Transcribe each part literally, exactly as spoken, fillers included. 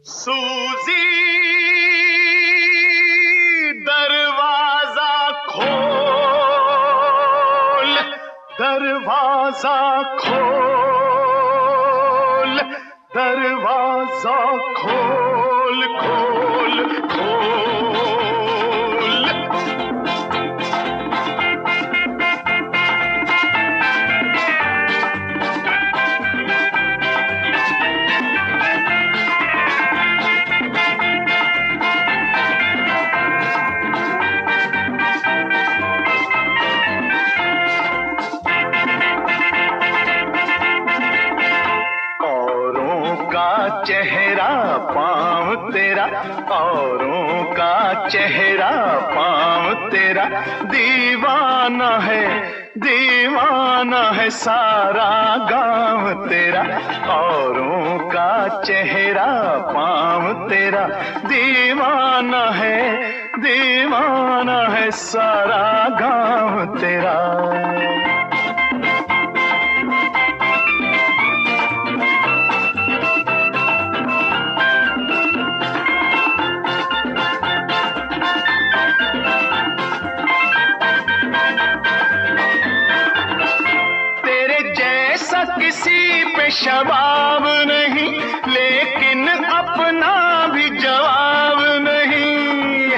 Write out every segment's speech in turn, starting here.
सूजी दरवाजा खोल, दरवाजा खोल, दरवाजा खोल खोल खोल। चेहरा पाँव तेरा, औरों का चेहरा पाँव तेरा, दीवाना है दीवाना है सारा गाँव तेरा। औरों का चेहरा पाँव तेरा, दीवाना है दीवाना है सारा गाँव तेरा। किसी पे शबाब नहीं, लेकिन अपना भी जवाब नहीं।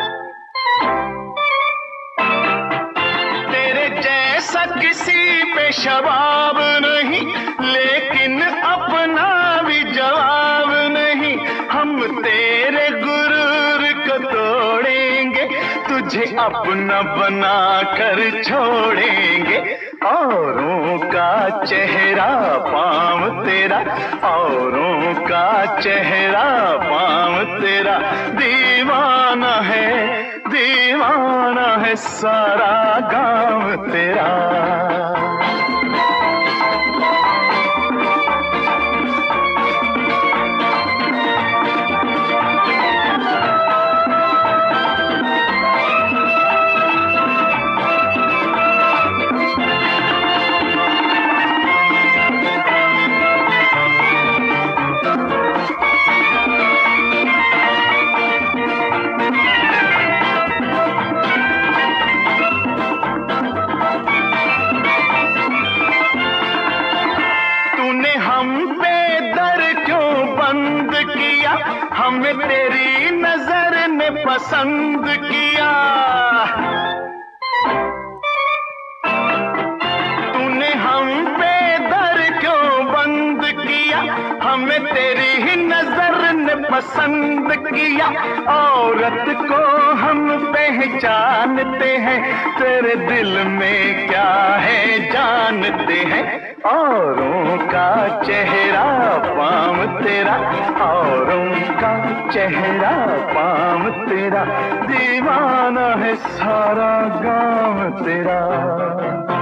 तेरे जैसा किसी पे शबाब नहीं, लेकिन अपना भी जवाब नहीं। हम तेरे गुरूर को तोड़ेंगे, तुझे अपना बना कर छोड़ेंगे। औरों का चेहरा पाँव तेरा, औरों का चेहरा पाँव तेरा, दीवाना है दीवाना है सारा गाँव तेरा। हमें तेरी नजर ने पसंद किया, तूने हम पे दर क्यों बंद किया। हमें तेरी ही नजर ने पसंद किया। औरत को हम पहचानते हैं, तेरे दिल में क्या है जानते हैं। औरों का चेहरा पाँव तेरा, औरों का चेहरा पाँव तेरा, दीवाना है सारा गाँव तेरा।